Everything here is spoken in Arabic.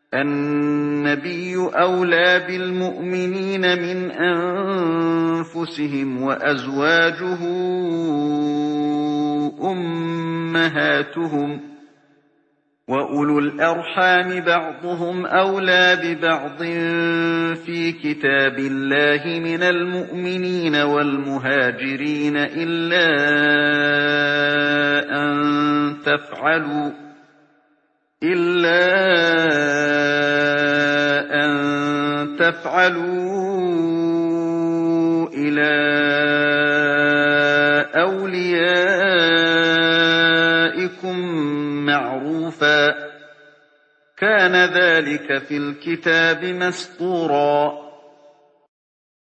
النبي أولى بالمؤمنين من أنفسهم وأزواجه أمهاتهم وأولو الأرحام بعضهم أولى ببعض في كتاب الله من المؤمنين والمهاجرين إلا أن تفعلوا إلى أوليائكم معروفا كان ذلك في الكتاب مسطورا